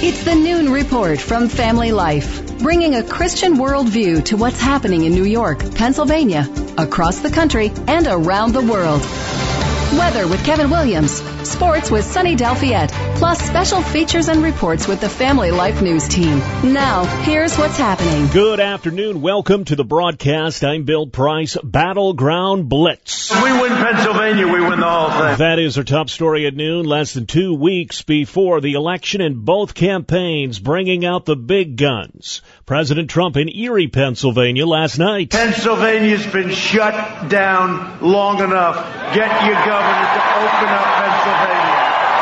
It's the Noon Report from Family Life, bringing a Christian worldview to what's happening in New York, Pennsylvania, across the country, and around the world. Weather with Kevin Williams, sports with Sunny Delfiette, plus special features and reports with the Family Life News team. Now, here's what's happening. Good afternoon. Welcome to the broadcast. I'm Bill Price. Battleground Blitz. If we win Pennsylvania, we win the whole thing. That is our top story at noon, less than 2 weeks before the election, and both campaigns bringing out the big guns. President Trump in Erie, Pennsylvania last night. Pennsylvania's been shut down long enough. Get your governor to open up Pennsylvania.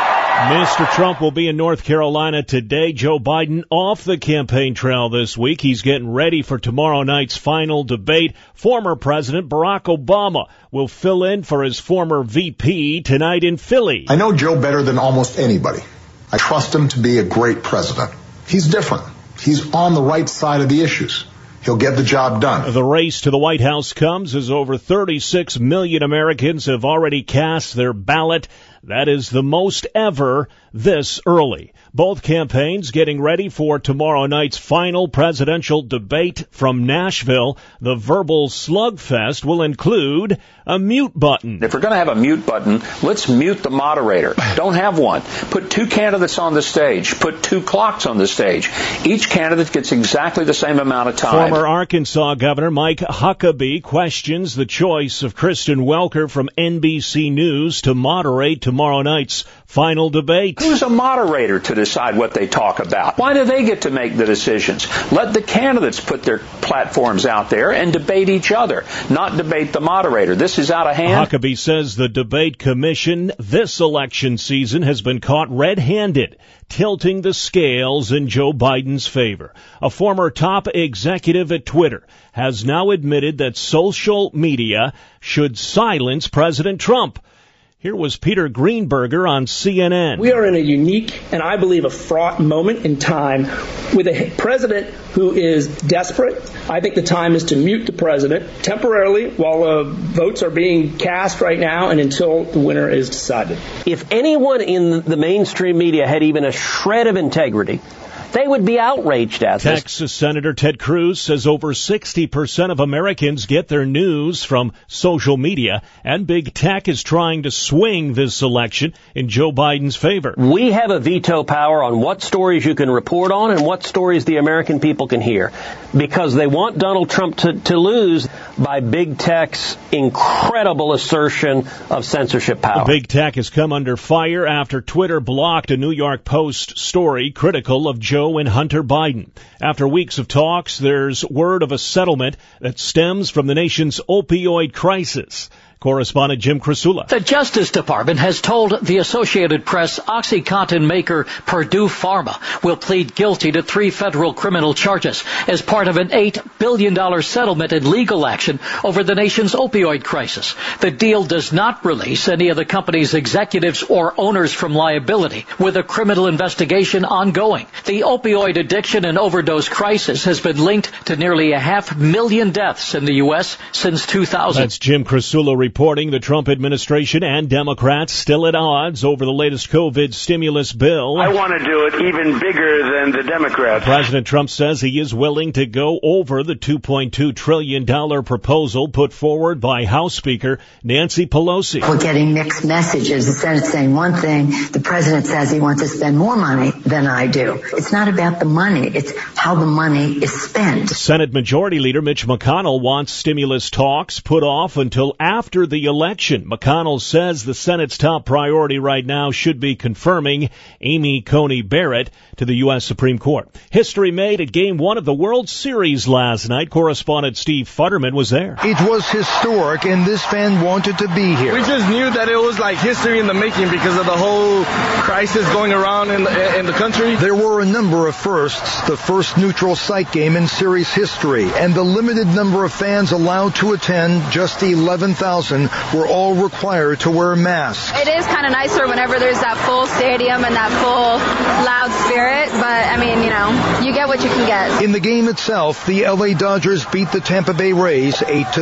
Mr. Trump will be in North Carolina today. Joe Biden off the campaign trail this week. He's getting ready for tomorrow night's final debate. Former President Barack Obama will fill in for his former VP tonight in Philly. I know Joe better than almost anybody. I trust him to be a great president. He's different. He's on the right side of the issues. He'll get the job done. The race to the White House comes as over 36 million Americans have already cast their ballot. That is the most ever this early. Both campaigns getting ready for tomorrow night's final presidential debate from Nashville. The verbal slugfest will include a mute button. If we're going to have a mute button, let's mute the moderator. Don't have one. Put two candidates on the stage. Put two clocks on the stage. Each candidate gets exactly the same amount of time. Former Arkansas Governor Mike Huckabee questions the choice of Kristen Welker from NBC News to moderate tomorrow night's final debate. Who's a moderator to decide what they talk about? Why do they get to make the decisions? Let the candidates put their platforms out there and debate each other, not debate the moderator. This is out of hand. Huckabee says the debate commission this election season has been caught red-handed, tilting the scales in Joe Biden's favor. A former top executive at Twitter has now admitted that social media should silence President Trump. Here was Peter Greenberger on CNN. We are in a unique and I believe a fraught moment in time with a president who is desperate. I think the time is to mute the president temporarily while votes are being cast right now and until the winner is decided. If anyone in the mainstream media had even a shred of integrity, they would be outraged at this. Texas Senator Ted Cruz says over 60% of Americans get their news from social media, and big tech is trying to swing this election in Joe Biden's favor. We have a veto power on what stories you can report on and what stories the American people can hear, because they want Donald Trump to lose by big tech's incredible assertion of censorship power. Big tech has come under fire after Twitter blocked a New York Post story critical of Joe and Hunter Biden. After weeks of talks, there's word of a settlement that stems from the nation's opioid crisis. Correspondent Jim Krasula. The Justice Department has told the Associated Press OxyContin maker Purdue Pharma will plead guilty to 3 federal criminal charges as part of an $8 billion settlement in legal action over the nation's opioid crisis. The deal does not release any of the company's executives or owners from liability, with a criminal investigation ongoing. The opioid addiction and overdose crisis has been linked to nearly 500,000 deaths in the U.S. since 2000. That's Jim Krasula reporting. The Trump administration and Democrats still at odds over the latest COVID stimulus bill. I want to do it even bigger than the Democrats. President Trump says he is willing to go over the $2.2 trillion proposal put forward by House Speaker Nancy Pelosi. We're getting mixed messages. The Senate's saying one thing. The president says he wants to spend more money than I do. It's not about the money. It's how the money is spent. Senate Majority Leader Mitch McConnell wants stimulus talks put off until after the election. McConnell says the Senate's top priority right now should be confirming Amy Coney Barrett to the U.S. Supreme Court. History made at Game 1 of the World Series last night. Correspondent Steve Futterman was there. It was historic, and this fan wanted to be here. We just knew that it was like history in the making because of the whole crisis going around in the country. There were a number of firsts, the first neutral site game in series history, and the limited number of fans allowed to attend, just 11,000, were all required to wear masks. It is kind of nicer whenever there's that full stadium and that full loud spirit, but I mean, you know, you get what you can get. In the game itself, the LA Dodgers beat the Tampa Bay Rays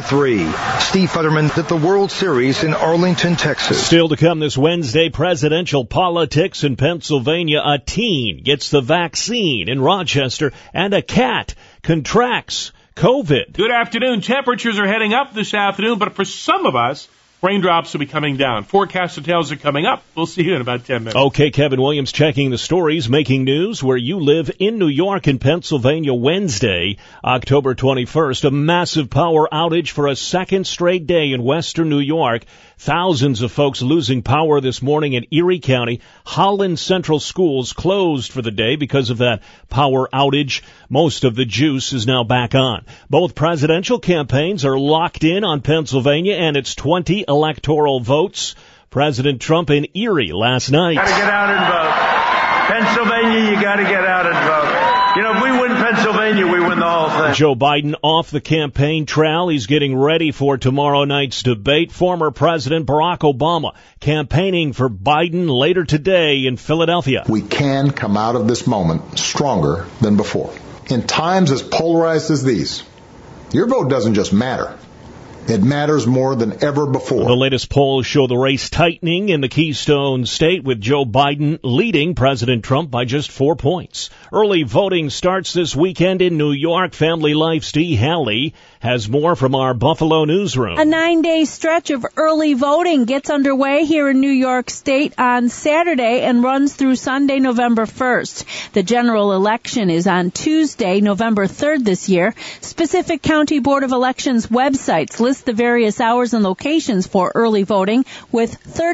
8-3. Steve Futterman at the World Series in Arlington, Texas. Still to come this Wednesday, presidential politics in Pennsylvania. A teen gets the vaccine in Rochester, and a cat contracts COVID. Good afternoon. Temperatures are heading up this afternoon, but for some of us, raindrops will be coming down. Forecast details are coming up. We'll see you in about 10 minutes. Okay, Kevin Williams checking the stories, making news where you live in New York and Pennsylvania. Wednesday, October 21st, a massive power outage for a second straight day in western New York. Thousands of folks losing power this morning in Erie County. Holland Central Schools closed for the day because of that power outage. Most of the juice is now back on. Both presidential campaigns are locked in on Pennsylvania and its 20 electoral votes. President Trump in Erie last night. Got to get out and vote. Pennsylvania, you got to get out and vote. You know, if we win Pennsylvania, we win the whole thing. Joe Biden off the campaign trail. He's getting ready for tomorrow night's debate. Former President Barack Obama campaigning for Biden later today in Philadelphia. We can come out of this moment stronger than before. In times as polarized as these, your vote doesn't just matter. It matters more than ever before. The latest polls show the race tightening in the Keystone State, with Joe Biden leading President Trump by just 4 points. Early voting starts this weekend in New York. Family Life's Dee Halley has more from our Buffalo newsroom. A 9-day stretch of early voting gets underway here in New York State on Saturday and runs through Sunday, November 1st. The general election is on Tuesday, November 3rd this year. Specific County Board of Elections websites list the various hours and locations for early voting, with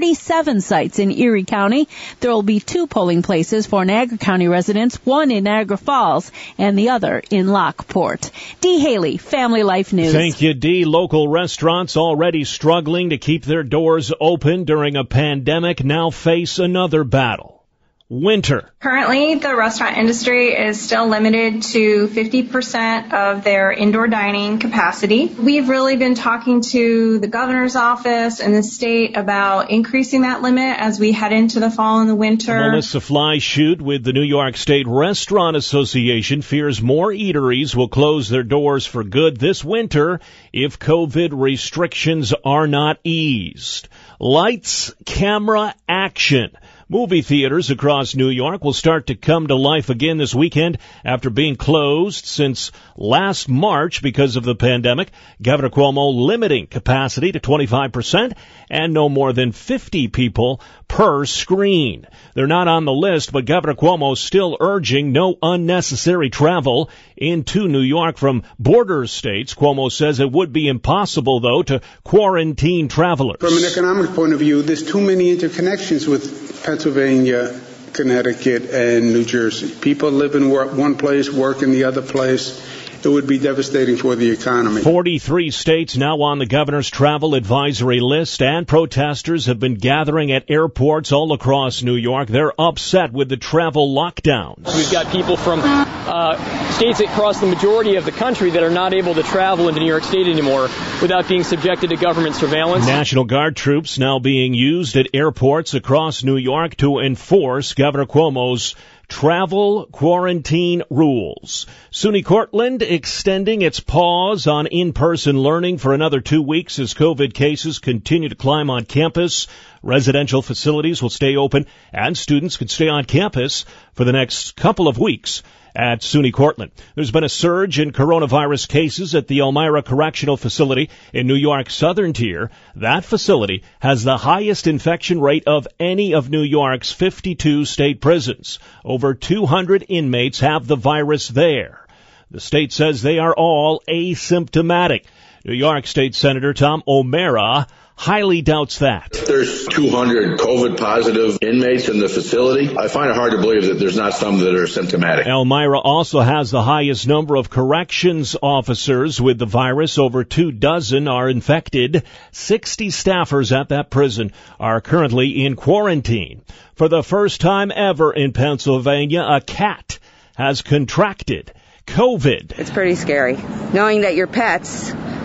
37 sites in Erie County. There will be 2 polling places for Niagara County residents, one in Niagara Falls and the other in Lockport. Dee Haley, Family Life News. Thank you, Dee. Local restaurants already struggling to keep their doors open during a pandemic now face another battle. Winter. Currently, the restaurant industry is still limited to 50% of their indoor dining capacity. We've really been talking to the governor's office and the state about increasing that limit as we head into the fall and the winter. Melissa Fleischut with the New York State Restaurant Association fears more eateries will close their doors for good this winter if COVID restrictions are not eased. Lights, camera, action. Movie theaters across New York will start to come to life again this weekend after being closed since last March because of the pandemic. Governor Cuomo limiting capacity to 25% and no more than 50 people per screen. They're not on the list, but Governor Cuomo still urging no unnecessary travel into New York from border states. Cuomo says it would be impossible, though, to quarantine travelers. From an economic point of view, there's too many interconnections with Pennsylvania, Connecticut, and New Jersey. People live in one place, work in the other place. It would be devastating for the economy. 43 states now on the governor's travel advisory list, and protesters have been gathering at airports all across New York. They're upset with the travel lockdowns. We've got people from states across the majority of the country that are not able to travel into New York State anymore without being subjected to government surveillance. National Guard troops now being used at airports across New York to enforce Governor Cuomo's travel quarantine rules. SUNY Cortland extending its pause on in-person learning for another 2 weeks as COVID cases continue to climb on campus. Residential facilities will stay open and students can stay on campus for the next couple of weeks at SUNY Cortland. There's been a surge in coronavirus cases at the Elmira Correctional Facility in New York's southern tier. That facility has the highest infection rate of any of New York's 52 state prisons. Over 200 inmates have the virus there. The state says they are all asymptomatic. New York State Senator Tom O'Mara highly doubts that. There's 200 COVID positive inmates in the facility. I find it hard to believe that there's not some that are symptomatic. Elmira also has the highest number of corrections officers with the virus. Over 24 are infected. 60 staffers at that prison are currently in quarantine. For the first time ever in Pennsylvania, a cat has contracted COVID. It's pretty scary knowing that your pets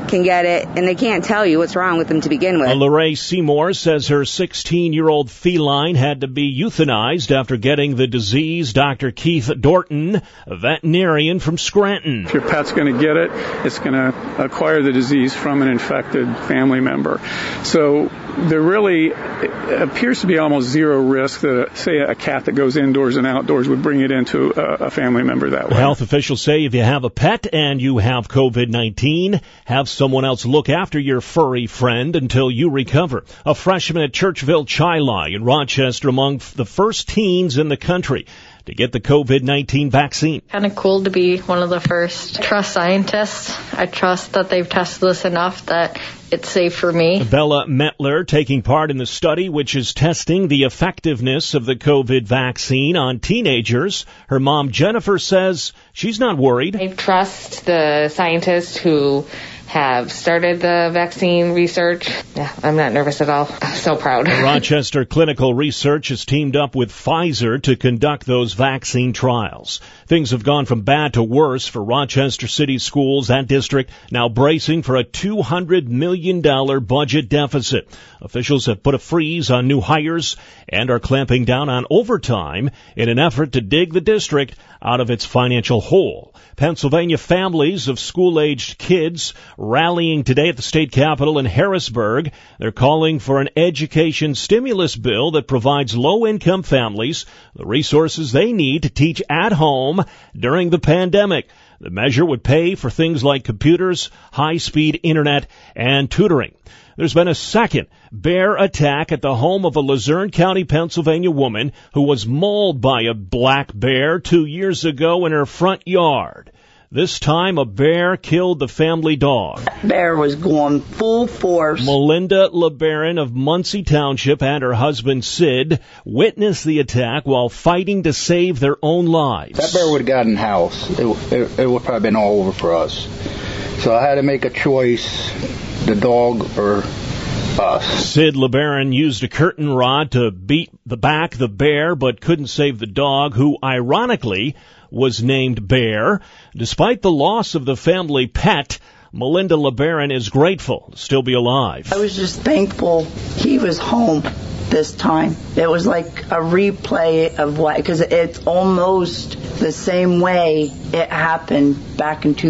can get it, and they can't tell you what's wrong with them to begin with. Lorraine Seymour says her 16-year-old feline had to be euthanized after getting the disease. Dr. Keith Dorton, a veterinarian from Scranton. If your pet's going to get it, it's going to acquire the disease from an infected family member. So there really appears to be almost zero risk that, say, a cat that goes indoors and outdoors would bring it into a family member that way. Health officials say if you have a pet and you have COVID-19, have someone else look after your furry friend until you recover. A freshman at Churchville Chi-Li in Rochester among the first teens in the country to get the COVID-19 vaccine. Kind of cool to be one of the first. I trust scientists. I trust that they've tested this enough that it's safe for me. Bella Metler taking part in the study which is testing the effectiveness of the COVID vaccine on teenagers. Her mom Jennifer says she's not worried. I trust the scientists who have started the vaccine research. Yeah, I'm not nervous at all. I'm so proud. Rochester Clinical Research has teamed up with Pfizer to conduct those vaccine trials. Things have gone from bad to worse for Rochester City Schools. That district now bracing for a $200 million budget deficit. Officials have put a freeze on new hires and are clamping down on overtime in an effort to dig the district out of its financial hole. Pennsylvania families of school-aged kids rallying today at the state capitol in Harrisburg. They're calling for an education stimulus bill that provides low-income families the resources they need to teach at home during the pandemic. The measure would pay for things like computers, high-speed internet, and tutoring. There's been a second bear attack at the home of a Luzerne County, Pennsylvania woman who was mauled by a black bear 2 years ago in her front yard. This time, a bear killed the family dog. Bear was going full force. Melinda LeBaron of Muncie Township and her husband Sid witnessed the attack while fighting to save their own lives. That bear would have gotten house. It would probably been all over for us. So I had to make a choice, the dog or us. Sid LeBaron used a curtain rod to beat back the bear, but couldn't save the dog, who ironically was named Bear. Despite the loss of the family pet, Melinda LeBaron is grateful to still be alive. I was just thankful he was home this time. It was like a replay of what, because it's almost the same way it happened back in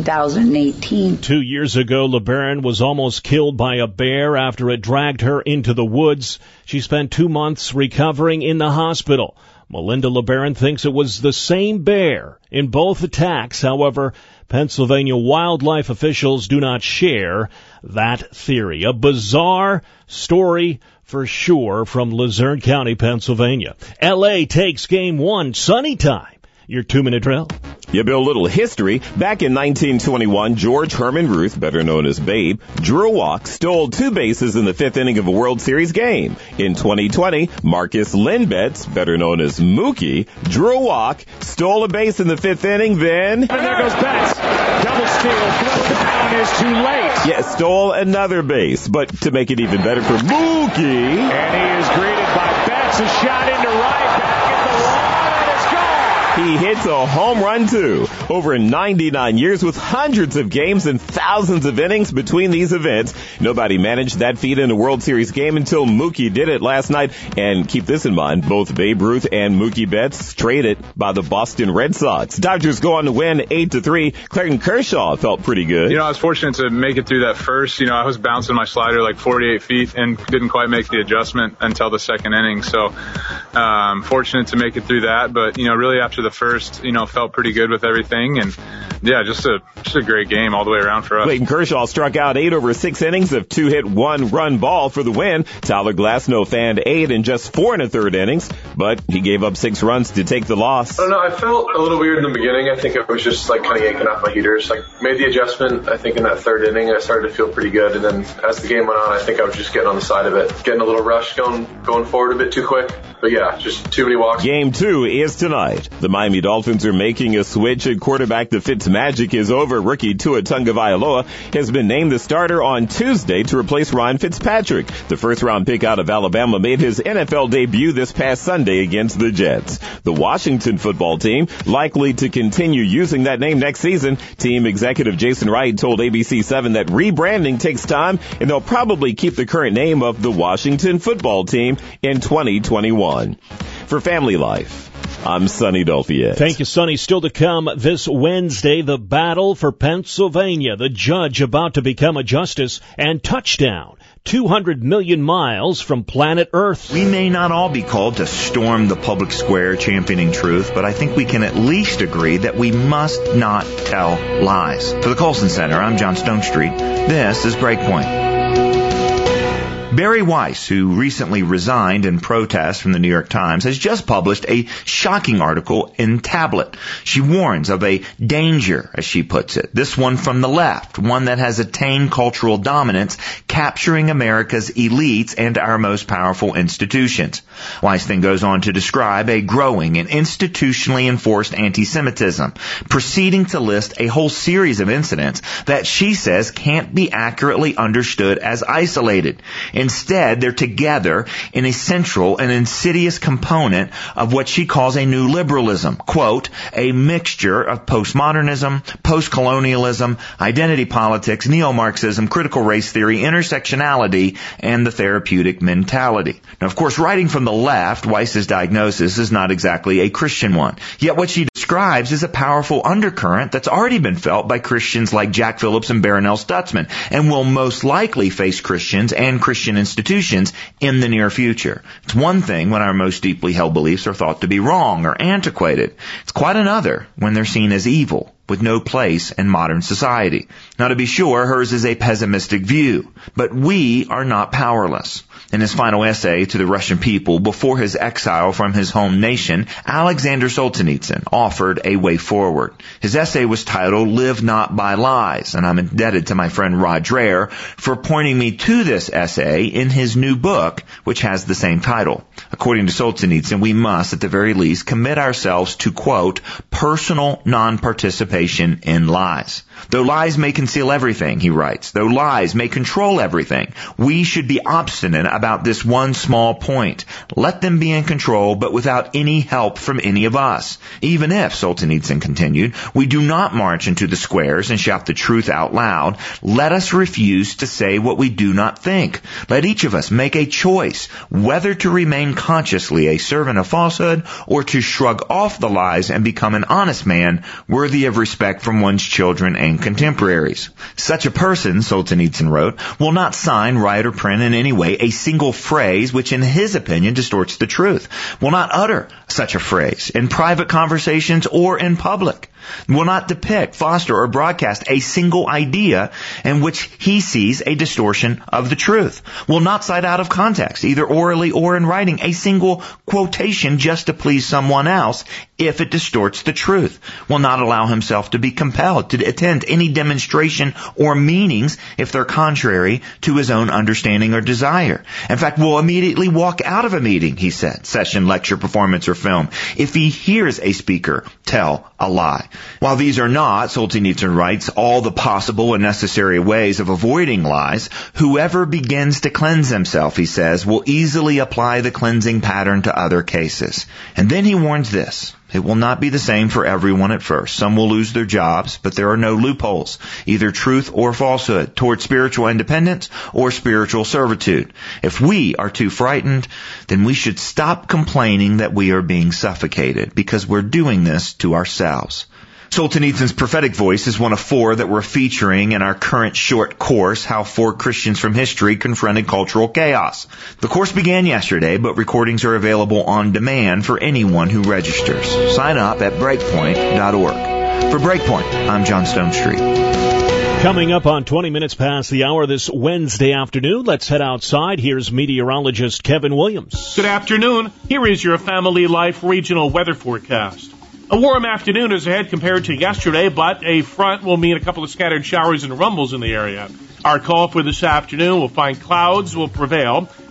2018. 2 years ago, LeBaron was almost killed by a bear after it dragged her into the woods. She spent 2 months recovering in the hospital. Melinda LeBaron thinks it was the same bear in both attacks. However, Pennsylvania wildlife officials do not share that theory. A bizarre story for sure from Luzerne County, Pennsylvania. L.A. takes Game 1 sunny time. Your 2-minute drill. You build a little history. Back in 1921, George Herman Ruth, better known as Babe, drew a walk, stole 2 bases in the 5th inning of a World Series game. In 2020, Marcus Lindbetz, better known as Mookie, drew a walk, stole a base in the 5th inning, then... And there goes Betts. Double steal. Throw down is too late. Yeah, stole another base. But to make it even better for Mookie... And he is greeted by Betts. A shot into right. He hits a home run, too. Over 99 years with hundreds of games and thousands of innings between these events. Nobody managed that feat in a World Series game until Mookie did it last night. And keep this in mind, both Babe Ruth and Mookie Betts traded by the Boston Red Sox. Dodgers go on to win 8-3. Clayton Kershaw felt pretty good. I was fortunate to make it through that first. I was bouncing my slider like 48 feet and didn't quite make the adjustment until the second inning. So, fortunate to make it through that. But, really after the first, felt pretty good with everything. And yeah, just a great game all the way around for us. Clayton Kershaw struck out 8 over 6 innings of 2-hit, 1-run ball for the win. Tyler Glasnow fanned 8 in just 4 1/3 innings, but he gave up 6 runs to take the loss. I don't know. I felt a little weird in the beginning. I think I was just kind of yanking off my heaters. Made the adjustment, I think, in that 3rd inning. I started to feel pretty good. And then as the game went on, I think I was just getting on the side of it, getting a little rush, going forward a bit too quick. But yeah, just too many walks. Game 2 is tonight. The The Miami Dolphins are making a switch at quarterback. The Fitzmagic is over. Rookie Tua Tagovailoa has been named the starter on Tuesday to replace Ryan Fitzpatrick. The first-round pick out of Alabama made his NFL debut this past Sunday against the Jets. The Washington football team likely to continue using that name next season. Team executive Jason Wright told ABC7 that rebranding takes time, and they'll probably keep the current name of the Washington football team in 2021. For Family Life, I'm Sonny Dolphiet. Thank you, Sonny. Still to come this Wednesday, the battle for Pennsylvania. The judge about to become a justice, and touchdown. 200 million miles from planet Earth. We may not all be called to storm the public square championing truth, but I think we can at least agree that we must not tell lies. For the Colson Center, I'm John Stonestreet. This is Breakpoint. Bari Weiss, who recently resigned in protest from the New York Times, has just published a shocking article in Tablet. She warns of a danger, as she puts it, this one from the left, one that has attained cultural dominance, capturing America's elites and our most powerful institutions. Weiss then goes on to describe a growing and institutionally enforced anti-Semitism, proceeding to list a whole series of incidents that she says can't be accurately understood as isolated. Instead, they're together in a central and insidious component of what she calls a new liberalism. Quote, a mixture of postmodernism, postcolonialism, identity politics, neo-Marxism, critical race theory, intersectionality, and the therapeutic mentality. Now, of course, writing from the left, Weiss's diagnosis is not exactly a Christian one. Yet what she describes is a powerful undercurrent that's already been felt by Christians like Jack Phillips and Barronelle Stutzman, and will most likely face Christians and Christian institutions in the near future. It's one thing when our most deeply held beliefs are thought to be wrong or antiquated. It's quite another when they're seen as evil, with no place in modern society. Now, to be sure, hers is a pessimistic view, but we are not powerless. In his final essay to the Russian people before his exile from his home nation, Alexander Solzhenitsyn offered a way forward. His essay was titled Live Not by Lies, and I'm indebted to my friend Rod Dreher for pointing me to this essay in his new book, which has the same title. According to Solzhenitsyn, we must, at the very least, commit ourselves to, quote, personal non-participation in lies. Though lies may conceal everything, he writes, though lies may control everything, we should be obstinate about this one small point. Let them be in control, but without any help from any of us. Even if, Solzhenitsyn continued, we do not march into the squares and shout the truth out loud, let us refuse to say what we do not think. Let each of us make a choice, whether to remain consciously a servant of falsehood or to shrug off the lies and become an honest man worthy of respect from one's children and contemporaries. Such a person, Solzhenitsyn wrote, will not sign, write, or print in any way a single phrase which in his opinion distorts the truth, will not utter such a phrase in private conversations or in public, will not depict, foster, or broadcast a single idea in which he sees a distortion of the truth, will not cite out of context, either orally or in writing, a single quotation just to please someone else if it distorts the truth, will not allow himself to be compelled to attend any demonstration or meetings if they're contrary to his own understanding or desire. In fact, will immediately walk out of a meeting, he said, session, lecture, performance, or film, if he hears a speaker tell a lie. While these are not, Solzhenitsyn writes, all the possible and necessary ways of avoiding lies, whoever begins to cleanse himself, he says, will easily apply the cleansing pattern to other cases. And then he warns this. It will not be the same for everyone at first. Some will lose their jobs, but there are no loopholes, either truth or falsehood, toward spiritual independence or spiritual servitude. If we are too frightened, then we should stop complaining that we are being suffocated, because we're doing this to ourselves. Solzhenitsyn's prophetic voice is one of 4 that we're featuring in our current short course, How 4 Christians from History Confronted Cultural Chaos. The course began yesterday, but recordings are available on demand for anyone who registers. Sign up at Breakpoint.org. For Breakpoint, I'm John Stonestreet. Coming up on 20 minutes past the hour this Wednesday afternoon, let's head outside. Here's meteorologist Kevin Williams. Good afternoon. Here is your Family Life regional weather forecast. A warm afternoon is ahead compared to yesterday, but a front will mean a couple of scattered showers and rumbles in the area. Our call for this afternoon will find clouds will prevail.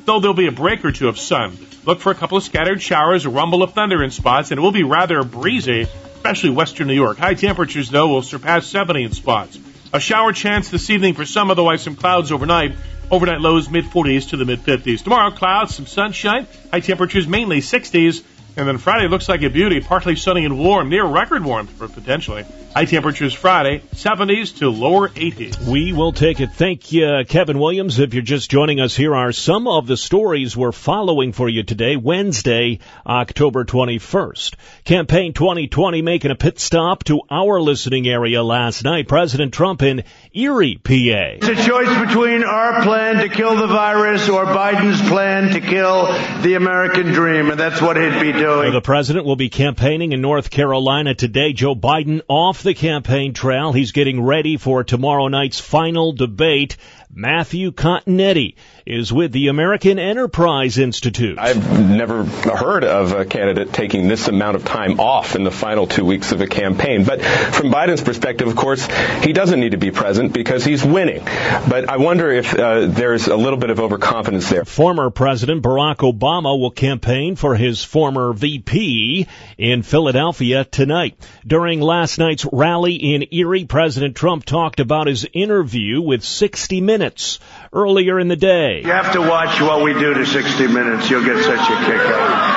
though there'll be a break or two of sun. Look for a couple of scattered showers, a rumble of thunder in spots, and it will be rather breezy, especially western New York. High temperatures, though, will surpass 70 in spots. A shower chance this evening for some, otherwise some clouds overnight. Overnight lows mid-40s to the mid-50s. Tomorrow, clouds, some sunshine. High temperatures mainly 60s. And then Friday looks like a beauty, partly sunny and warm, near record warmth for potentially. High temperatures Friday, 70s to lower 80s. We will take it. Thank you, Kevin Williams. If you're just joining us, here are some of the stories we're following for you today, Wednesday, October 21st. Campaign 2020 making a pit stop to our listening area last night. President Trump in Erie, PA. It's a choice between our plan to kill the virus or Biden's plan to kill the American dream, and that's what he'd be doing. The president will be campaigning in North Carolina today. Joe Biden off the campaign trail. He's getting ready for tomorrow night's final debate. Matthew Continetti is with the American Enterprise Institute. I've never heard of a candidate taking this amount of time off in the final 2 weeks of a campaign. But from Biden's perspective, of course, he doesn't need to be present because he's winning. But I wonder if there's a little bit of overconfidence there. Former President Barack Obama will campaign for his former VP in Philadelphia tonight. During last night's rally in Erie, President Trump talked about his interview with 60 Minutes earlier in the day. You have to watch what we do to 60 Minutes. You'll get such a kick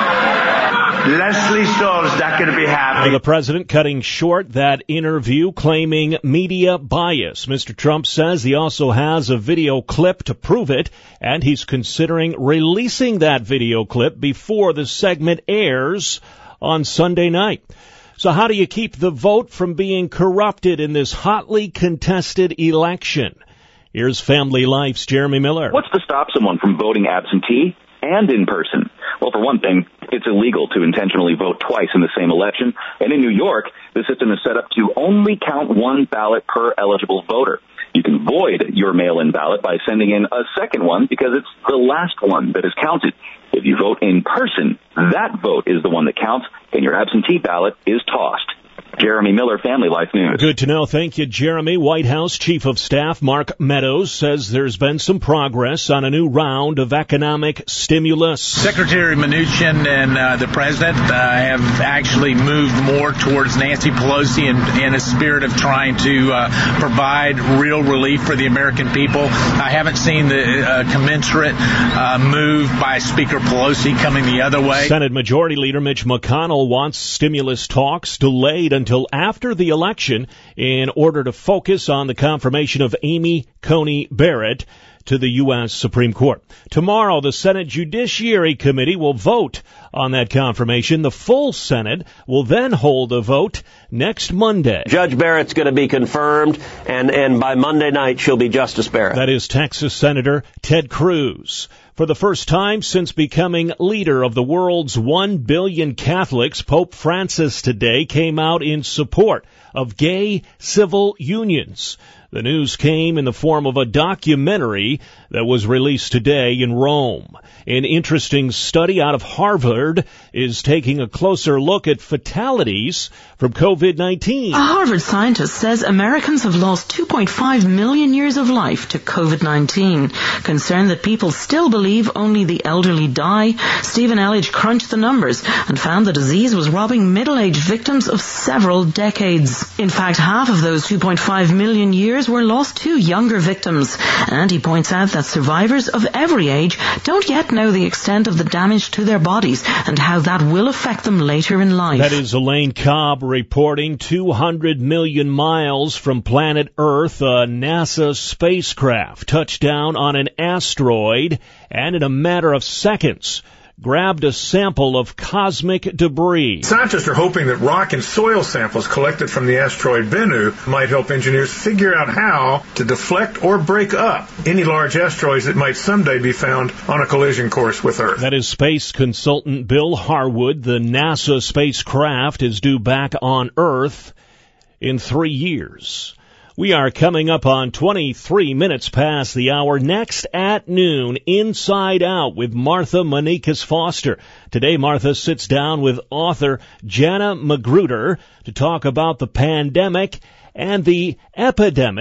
out. Leslie Stahl's not going to be happy. The president cutting short that interview, claiming media bias. Mr. Trump says he also has a video clip to prove it, and he's considering releasing that video clip before the segment airs on Sunday night. So how do you keep the vote from being corrupted in this hotly contested election? Here's Family Life's Jeremy Miller. What's to stop someone from voting absentee and in person? Well, for one thing, it's illegal to intentionally vote twice in the same election. And in New York, the system is set up to only count one ballot per eligible voter. You can void your mail-in ballot by sending in a second one because it's the last one that is counted. If you vote in person, that vote is the one that counts, and your absentee ballot is tossed. Jeremy Miller, Family Life News. Good to know. Thank you, Jeremy. White House Chief of Staff Mark Meadows says there's been some progress on a new round of economic stimulus. Secretary Mnuchin and the president have actually moved more towards Nancy Pelosi in a spirit of trying to provide real relief for the American people. I haven't seen the commensurate move by Speaker Pelosi coming the other way. Senate Majority Leader Mitch McConnell wants stimulus talks delayed until after the election in order to focus on the confirmation of Amy Coney Barrett to the U.S. Supreme Court. Tomorrow, the Senate Judiciary Committee will vote on that confirmation. The full Senate will then hold a vote next Monday. Judge Barrett's going to be confirmed, and by Monday night, she'll be Justice Barrett. That is Texas Senator Ted Cruz. For the first time since becoming leader of the world's 1 billion Catholics, Pope Francis today came out in support of gay civil unions. The news came in the form of a documentary that was released today in Rome. An interesting study out of Harvard is taking a closer look at fatalities from COVID-19. A Harvard scientist says Americans have lost 2.5 million years of life to COVID-19. Concerned that people still believe only the elderly die, Stephen Elledge crunched the numbers and found the disease was robbing middle-aged victims of several decades. In fact, half of those 2.5 million years were lost to younger victims. And he points out that survivors of every age don't yet know the extent of the damage to their bodies and how that will affect them later in life. That is Elaine Cobb reporting. 200 million miles from planet Earth, a NASA spacecraft touched down on an asteroid and in a matter of seconds grabbed a sample of cosmic debris. Scientists are hoping that rock and soil samples collected from the asteroid Bennu might help engineers figure out how to deflect or break up any large asteroids that might someday be found on a collision course with Earth. That is space consultant Bill Harwood. The NASA spacecraft is due back on Earth in 3 years. We are coming up on 23 minutes past the hour. Next at noon, Inside Out with Martha Manikas Foster. Today, Martha sits down with author Jana Magruder to talk about the pandemic and the epidemic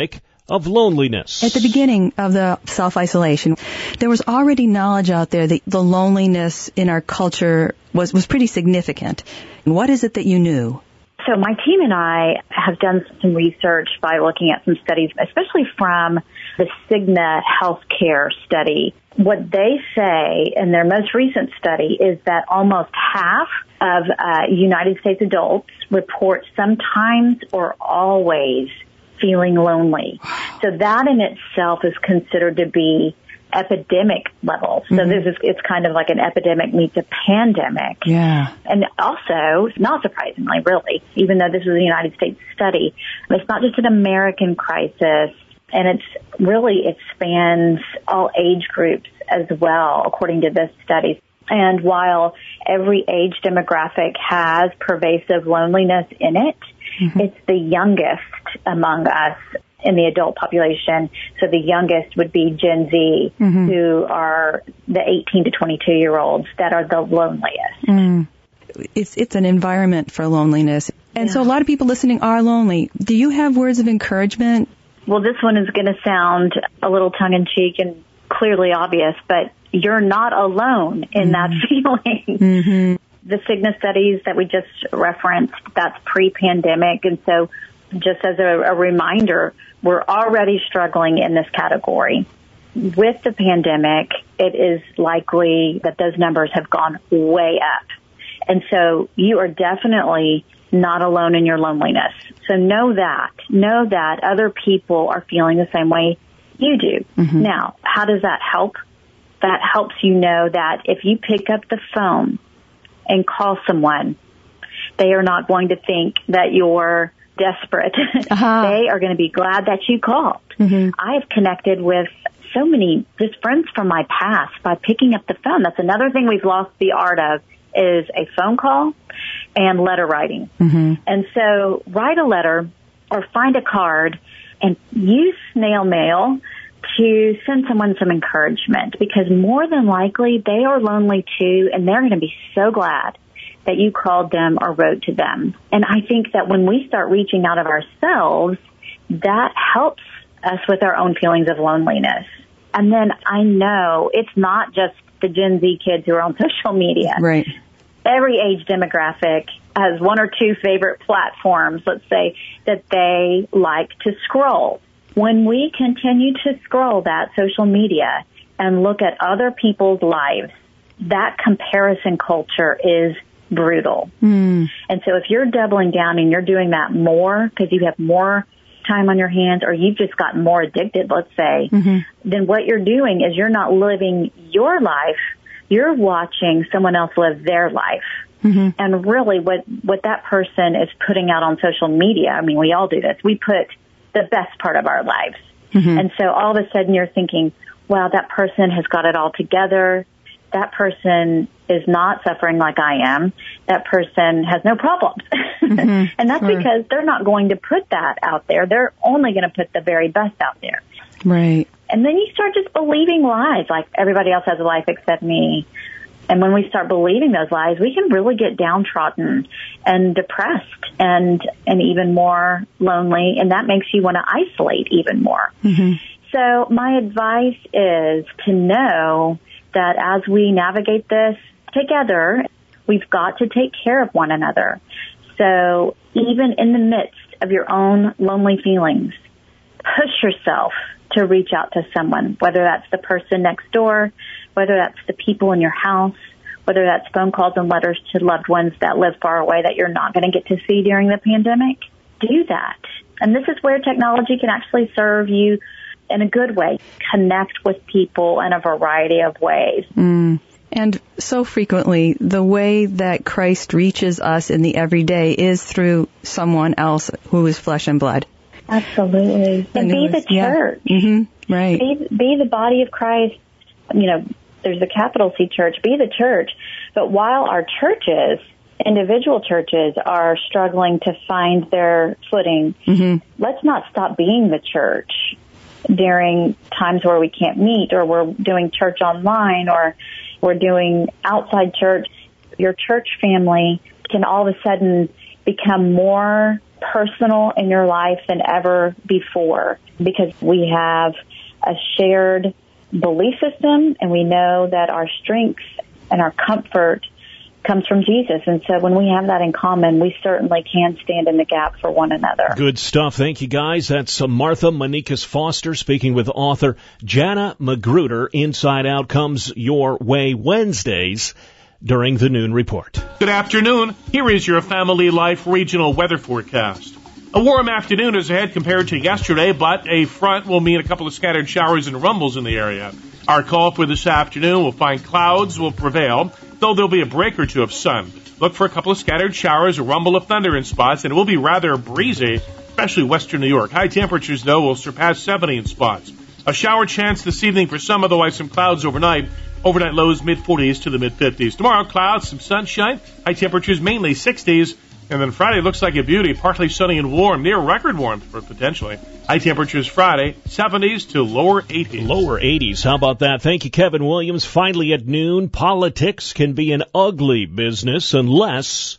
of loneliness. At the beginning of the self-isolation, there was already knowledge out there that the loneliness in our culture was pretty significant. What is it that you knew? So my team and I have done some research by looking at some studies, especially from the Cigna Healthcare study. What they say in their most recent study is that almost half of United States adults report sometimes or always feeling lonely. So that in itself is considered to be epidemic level. So it's kind of like an epidemic meets a pandemic. Yeah. And also, not surprisingly, really, even though this is a United States study, it's not just an American crisis, and it spans all age groups as well, according to this study. And while every age demographic has pervasive loneliness in it, it's the youngest among us in the adult population. So the youngest would be Gen Z, who are the 18 to 22-year-olds that are the loneliest. It's an environment for loneliness. And so a lot of people listening are lonely. Do you have words of encouragement? Well, this one is going to sound a little tongue-in-cheek and clearly obvious, but you're not alone in that feeling. The Cigna studies that we just referenced, that's pre-pandemic. And so just as a reminder, we're already struggling in this category. With the pandemic, it is likely that those numbers have gone way up. And so you are definitely not alone in your loneliness. So know that other people are feeling the same way you do. Now, how does that help? That helps you know that if you pick up the phone and call someone, they are not going to think that you're desperate. They are going to be glad that you called. I have connected with so many just friends from my past by picking up the phone. That's another thing we've lost the art of, is a phone call and letter writing. And so write a letter or find a card and use snail mail to send someone some encouragement, because more than likely they are lonely too, and they're going to be so glad that you called them or wrote to them. And I think that when we start reaching out of ourselves, that helps us with our own feelings of loneliness. And then I know it's not just the Gen Z kids who are on social media. Right. Every age demographic has one or two favorite platforms, let's say, that they like to scroll. When we continue to scroll that social media and look at other people's lives, that comparison culture is brutal. And so if you're doubling down and you're doing that more because you have more time on your hands, or you've just gotten more addicted, let's say, then what you're doing is you're not living your life, you're watching someone else live their life. And really what that person is putting out on social media, I mean, we all do this, we put the best part of our lives. And so all of a sudden you're thinking, wow, that person has got it all together. That person is not suffering like I am. That person has no problems. And that's because they're not going to put that out there. They're only going to put the very best out there. Right. And then you start just believing lies, like everybody else has a life except me. And when we start believing those lies, we can really get downtrodden and depressed and even more lonely. And that makes you want to isolate even more. So my advice is to know that as we navigate this together, we've got to take care of one another. So even in the midst of your own lonely feelings, push yourself to reach out to someone, whether that's the person next door, whether that's the people in your house, whether that's phone calls and letters to loved ones that live far away that you're not going to get to see during the pandemic. Do that. And this is where technology can actually serve you in a good way. Connect with people in a variety of ways. And so frequently, the way that Christ reaches us in the everyday is through someone else who is flesh and blood. Absolutely. And be the church. Right. Be the body of Christ. You know, there's a capital C church. Be the church. But while our churches, individual churches, are struggling to find their footing, let's not stop being the church during times where we can't meet, or we're doing church online, or we're doing outside church. Your church family can all of a sudden become more personal in your life than ever before, because we have a shared belief system, and we know that our strength and our comfort comes from Jesus. And so when we have that in common, we certainly can stand in the gap for one another. Good stuff. Thank you, guys. That's Martha Manikas Foster speaking with author Jana Magruder. Inside Out comes your way Wednesdays during the Noon Report. Good afternoon. Here is your Family Life regional weather forecast. A warm afternoon is ahead compared to yesterday, but a front will mean a couple of scattered showers and rumbles in the area. Our call for this afternoon will find clouds will prevail, though there'll be a break or two of sun. Look for a couple of scattered showers, a rumble of thunder in spots, and it will be rather breezy, especially western New York. High temperatures, though, will surpass 70 in spots. A shower chance this evening for some, otherwise some clouds overnight. Overnight lows mid-40s to the mid-50s. Tomorrow, clouds, some sunshine, high temperatures mainly 60s. And then Friday looks like a beauty, partly sunny and warm, near record warmth for potentially. High temperatures Friday, 70s to lower 80s. Lower 80s. How about that? Thank you, Kevin Williams. Finally at noon, politics can be an ugly business unless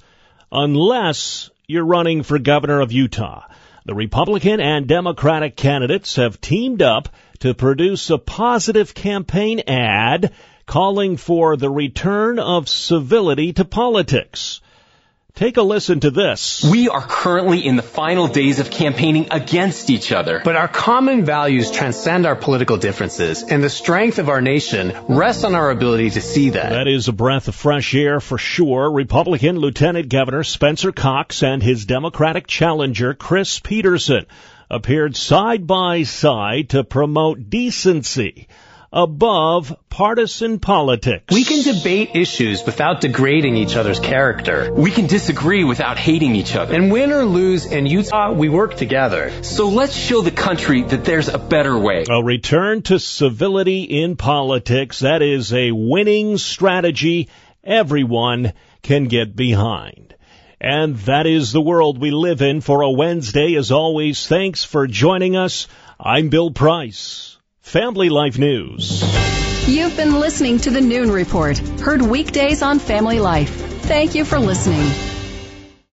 you're running for governor of Utah. The Republican and Democratic candidates have teamed up to produce a positive campaign ad calling for the return of civility to politics. Take a listen to this. We are currently in the final days of campaigning against each other. But our common values transcend our political differences, and the strength of our nation rests on our ability to see that. That is a breath of fresh air for sure. Republican Lieutenant Governor Spencer Cox and his Democratic challenger Chris Peterson appeared side by side to promote decency above partisan politics. We can debate issues without degrading each other's character. We can disagree without hating each other. And win or lose in Utah, we work together. So let's show the country that there's a better way. A return to civility in politics, that is a winning strategy everyone can get behind. And that is the world we live in for a Wednesday. As always, thanks for joining us. I'm Bill Price. Family Life News. You've been listening to the Noon Report, heard weekdays on Family Life. Thank you for listening.